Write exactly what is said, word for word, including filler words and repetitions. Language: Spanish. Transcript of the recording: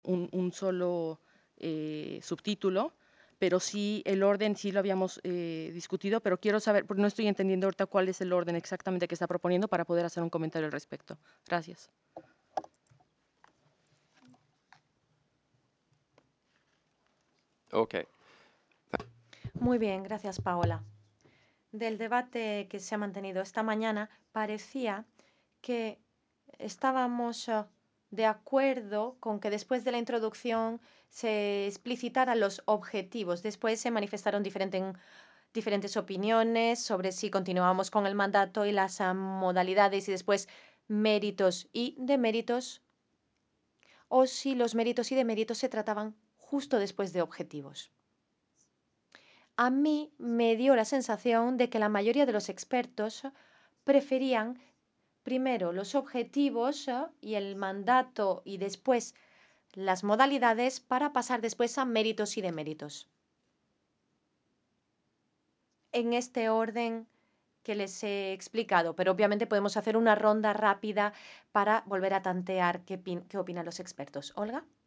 un, un solo eh, subtítulo, pero sí el orden sí lo habíamos eh, discutido, pero quiero saber, porque no estoy entendiendo ahorita cuál es el orden exactamente que está proponiendo para poder hacer un comentario al respecto. Gracias. Okay. Muy bien, gracias, Paola. Del debate que se ha mantenido esta mañana, parecía que estábamos eh, de acuerdo con que después de la introducción se explicitaran los objetivos. Después se manifestaron diferente- diferentes opiniones sobre si continuábamos con el mandato y las ah, modalidades y después méritos y deméritos, o si los méritos y deméritos se trataban justo después de objetivos. A mí me dio la sensación de que la mayoría de los expertos preferían primero los objetivos eh, y el mandato y después las modalidades para pasar después a méritos y deméritos. En este orden que les he explicado, pero obviamente podemos hacer una ronda rápida para volver a tantear qué, qué opinan los expertos. Olga.